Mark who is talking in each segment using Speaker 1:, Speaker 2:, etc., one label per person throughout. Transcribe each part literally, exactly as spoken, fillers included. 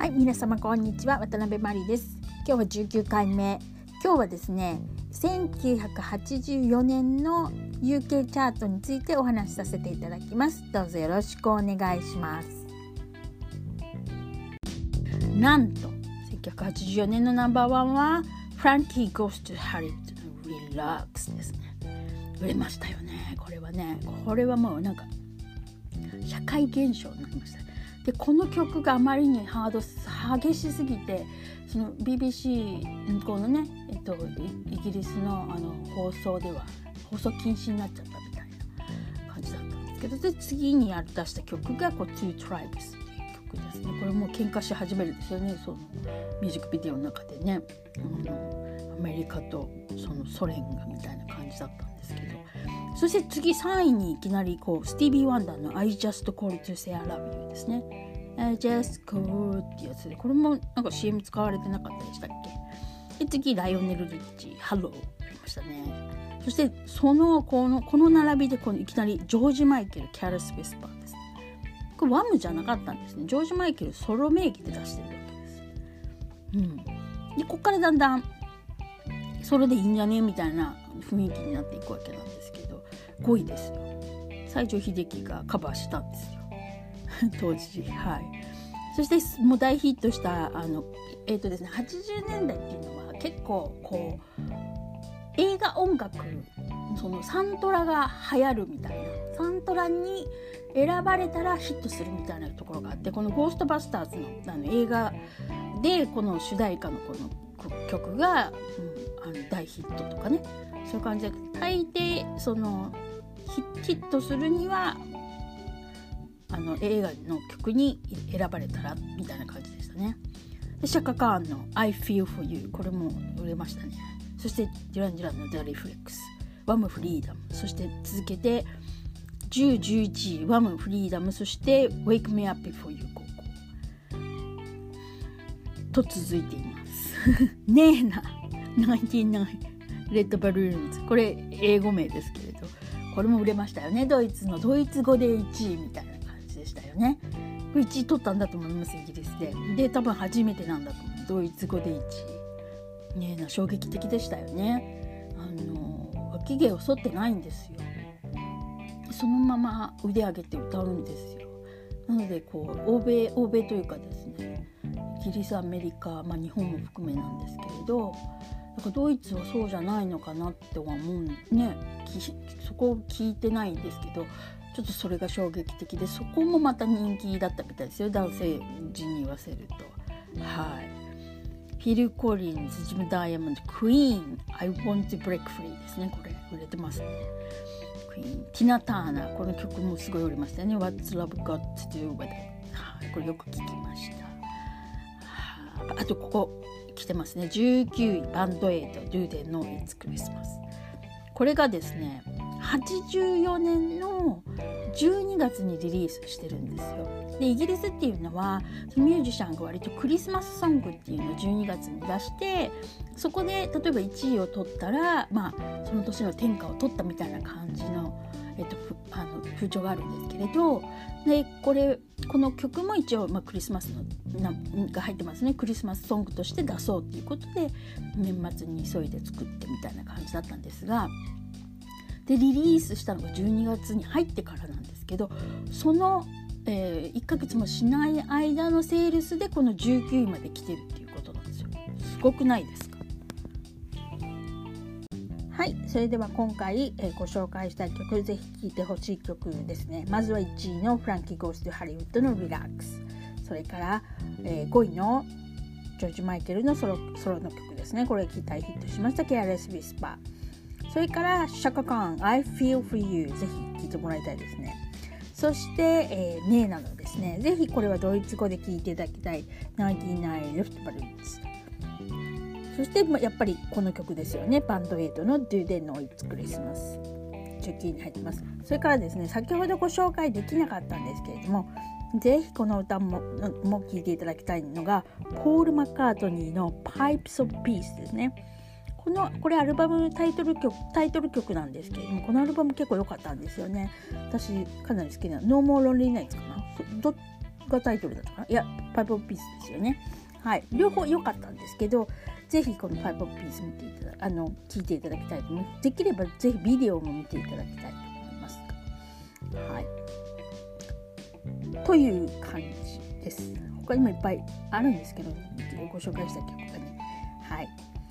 Speaker 1: はい、皆様こんにちは、渡辺真理です。今日はじゅうきゅうかいめ。今日はですね、せんきゅうひゃくはちじゅうよねんの ユーケー チャートについてお話しさせていただきます。どうぞよろしくお願いします。なんとせんきゅうひゃくはちじゅうよねんのナンバーワンは Frankie Goes to Hollywood の Relax ですね。売れましたよね。これはね、これはもうなんか社会現象になりました。でこの曲があまりにハード激しすぎて、その ビービーシー 向こうのね、えっと、イギリスのあの放送では放送禁止になっちゃったみたいな感じだったんですけど、で次にやり出した曲がこう Two Tribes っていう曲ですね。これも喧嘩し始めるんですよね、そのミュージックビデオの中でね。あのアメリカとそのソ連がみたいな感じだったんですけど、そして次さんいにいきなりこうスティービー・ワンダーの I just called to say I love you ですね。 I just called ってやつで、これもなんか シーエム 使われてなかったでしたっけ。で次ライオネル・リッチ Hello やりましたね。そしてそのこのこの並びでこのいきなりジョージ・マイケル Careless Whisper です。これワムじゃなかったんですね。ジョージ・マイケルソロ名義で出してるわけです。うん。でここからだんだんそれでいいんじゃねみたいな雰囲気になっていくわけなんですけど、ごいですよ。西城秀樹がカバーしたんですよ当時。はい。そしてもう大ヒットしたあのえっとですねはちじゅうねんだいっていうのは結構こう映画音楽、そのサントラが流行るみたいな、サントラに選ばれたらヒットするみたいなところがあって、このゴーストバスターズ の, あの映画でこの主題歌のこの曲が、うん、あの大ヒットとかね、そういう感じで大抵そのヒットするにはあの映画の曲に選ばれたらみたいな感じでしたね。でシャカカーンの I Feel For You、 これも売れましたね。そしてデュラン・デュランの The Reflex、 ワムフリーダム、そして続けてじゅう、じゅういちいワムフリーダム、そして Wake Me Up Before You Go Go と続いていますねえなナインティナインレッドバルーンズ、これ英語名ですけれど、これも売れましたよね。ドイツのドイツ語でいちいみたいな感じでしたよね。これいちい取ったんだと思います、イギリスで。で多分初めてなんだと思う、ドイツ語でいちいねえな。衝撃的でしたよね。あの脇毛を剃ってないんですよ。そのまま腕上げて歌うんですよ。なのでこう欧米欧米というかですね、イギリス、アメリカ、まあ、日本も含めなんですけれど、だからドイツはそうじゃないのかなっては思うね。そこを聞いてないんですけど、ちょっとそれが衝撃的で、そこもまた人気だったみたいですよ、男性陣に言わせると。はい。フィル・コリンズ、ジム・ダイヤモンド、クイーン I Want to Break Free ですね。これ売れてますね。クイーン、ティナ・ターナー、この曲もすごい売れましたよね。 What's Love Got to Do With It、はい、これよく聞きました。あとここ来てますね。じゅうきゅういバンドエイド Do They Know It's Christmas。 これがですねはちじゅうよねんのじゅうにがつにリリースしてるんですよ。でイギリスっていうのはミュージシャンが割とクリスマスソングっていうのをじゅうにがつに出して、そこで例えばいちいを取ったら、まあ、その年の天下を取ったみたいな感じの、えっと、あの風潮があるんですけれど、でこれこの曲も一応、まあ、クリスマスのなが入ってますね。クリスマスソングとして出そうということで年末に急いで作ってみたいな感じだったんですが、でリリースしたのがじゅうにがつに入ってからなんですけど、その、えー、いっかげつもしない間のセールスでこのじゅうきゅういまで来てるっていうことなんですよ。すごくないですか。はい、それでは今回、えー、ご紹介したい曲、ぜひ聴いてほしい曲ですね。まずはいちいの Frankie Goes to Hollywood の Relax、 それから、えー、ごいのジョージ・マイケルのソロ、ソロの曲ですね。これ大ヒットしました Careless Whisper、 それからシャカカーン I Feel For You、 ぜひ聴いてもらいたいですね。そして、えー、ねえなのですね、ぜひこれはドイツ語で聴いていただきたいナインティナインレフトバルーンズ。そしてやっぱりこの曲ですよね、バンドエイドの Do They Know It's Christmas、 じゅうきゅういに入ってます。それからですね、先ほどご紹介できなかったんですけれども、ぜひこの歌もも聴いていただきたいのがポール・マッカートニーの Pipes of Peace ですね。このこれアルバムタイトル曲タイトル曲なんですけれども、このアルバム結構良かったんですよね。私かなり好きな No More Lonely Nights かな、どがタイトルだったかな、いやパイプオブピースですよね。はい、両方良かったんですけど、ぜひこのパイプオブピース見ていただあの聞いていただきたいと思います。できればぜひビデオも見ていただきたいと思います。はい、という感じです。他にもいっぱいあるんですけど、ご紹介した曲がね、はい。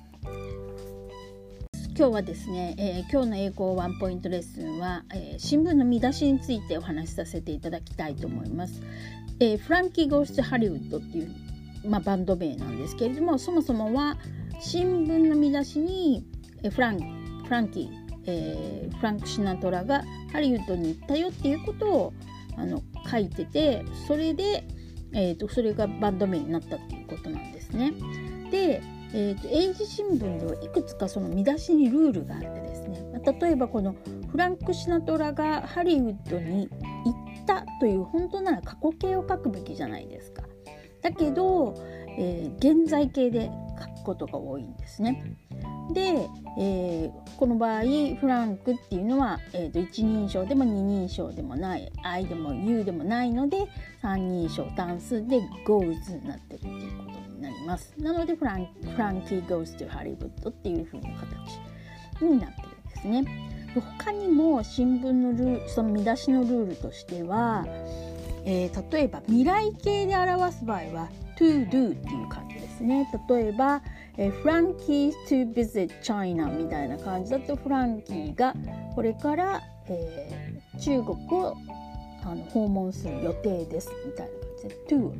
Speaker 1: 今日はですね、えー、今日の英語ワンポイントレッスンは、えー、新聞の見出しについてお話しさせていただきたいと思います。えー、フランキー・ゴースト・ハリウッドっていう、まあ、バンド名なんですけれども、そもそもは新聞の見出しに、えー、フランフランキー、えー、フランク・シナトラがハリウッドに行ったよっていうことをあの書いてて、それで、えーと、それがバンド名になったっていうことなんですね。で、えーと、英字新聞ではいくつかその見出しにルールがあってですね、まあ、例えばこのフランク・シナトラがハリウッドに行ったという本当なら過去形を書くべきじゃないですか。だけど、えー、現在形で書くことが多いんですね。で、えー、この場合フランクっていうのは、えー、と一人称でも二人称でもない、I でも You でもないので三人称単数で goes になってるっていうことになります。なのでフランフランキー goes to Hollywood っていう風な形になってるんですね。他にも新聞のルール、その見出しのルールとしては、えー、例えば未来形で表す場合は to do っていう感じですね。例えば、えー、Frankie's to visit China みたいな感じだと、フランキーがこれから、えー、中国をあの訪問する予定ですみたいな感じで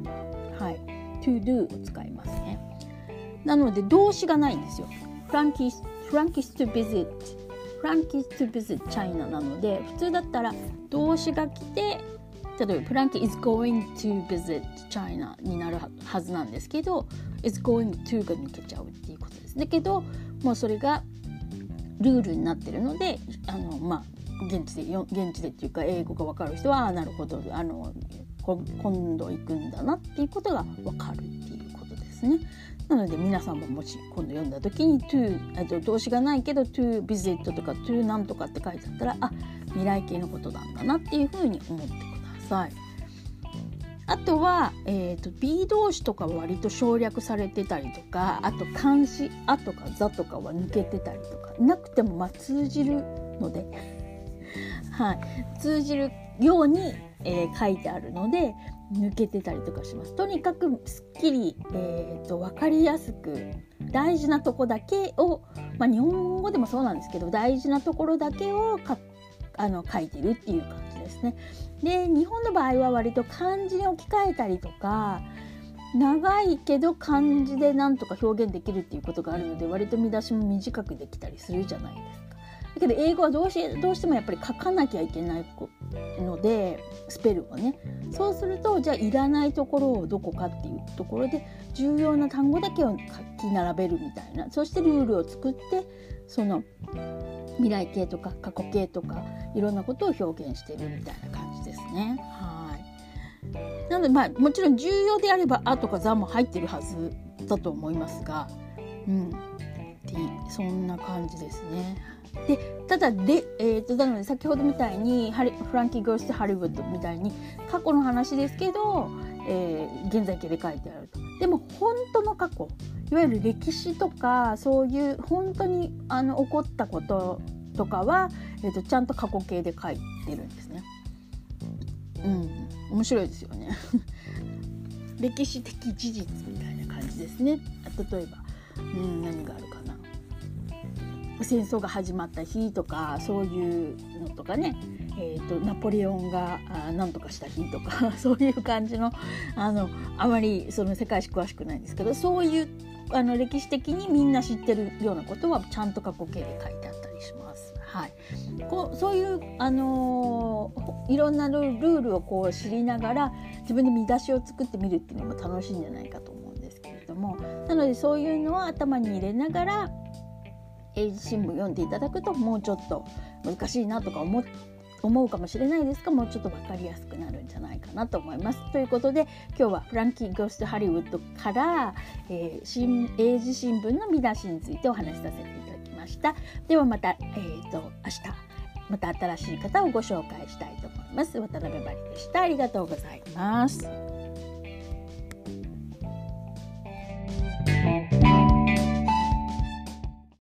Speaker 1: to、はい、to do を使いますね。なので動詞がないんですよ。Frankie's, Frankie's to visit Frankie's to visit China なので、普通だったら動詞が来て、例えば Frankie is going to visit China になるはずなんですけど、 is going to が抜けちゃうっていうことです。だけどもうそれがルールになってるので、あのまあ現地で現地でっていうか英語が分かる人は、あなるほど、あの今度行くんだなっていうことが分かるっていうことですね。なので皆さんももし今度読んだ時に to、 と動詞がないけど to visit とか to なんとかって書いてあったら、あ、未来形のことなんだなっていうふうに思ってください。あとは、えーと、be 動詞とかは割と省略されてたりとか、あと冠詞あとか座とかは抜けてたりとか、なくてもまあ通じるのではい、通じるように、えー、書いてあるので抜けてたりとかします。とにかくすっきり、えーと、分かりやすく大事なとこだけを、まあ、日本語でもそうなんですけど、大事なところだけをかあの書いてるっていう感じですね。で、日本の場合は割と漢字に置き換えたりとか、長いけど漢字でなんとか表現できるっていうことがあるので、割と見出しも短くできたりするじゃないですか。だけど英語はどうし、どうしてもやっぱり書かなきゃいけないので、スペルをね、そうするとじゃあいらないところをどこかっていうところで重要な単語だけを書き並べるみたいな、そしてルールを作って、その未来形とか過去形とかいろんなことを表現しているみたいな感じですね。はい。なのでまあもちろん重要であればあとかざも入ってるはずだと思いますが、うん、そんな感じですね。で、ただで、えー、となので先ほどみたいにハリフランキー・ゴースト・ハリウッドみたいに過去の話ですけど、えー、現在形で書いてあると。でも本当の過去、いわゆる歴史とかそういう本当にあの起こったこととかは、えー、とちゃんと過去形で書いてるんですね。うん、面白いですよね歴史的事実みたいな感じですね。例えば、うん、何があるかな、戦争が始まった日とかそういうのとかね、えー、とナポレオンが何とかした日とかそういう感じの、あのあまりその世界史詳しくないんですけど、そういうあの歴史的にみんな知ってるようなことはちゃんと過去形で書いてあったりします。はい、こうそういう、あのー、いろんなルールをこう知りながら自分で見出しを作ってみるっていうのも楽しいんじゃないかと思うんですけれども、なのでそういうのを頭に入れながら英字新聞読んでいただくと、もうちょっと難しいなとか思思うかもしれないですが、もうちょっと分かりやすくなるんじゃないかなと思います。ということで今日はフランキー・ゴースト・ハリウッドから、えー、新英字新聞の見出しについてお話しさせていただきました。ではまた、えー、と明日また新しい方をご紹介したいと思います。渡辺真理でした。ありがとうございます。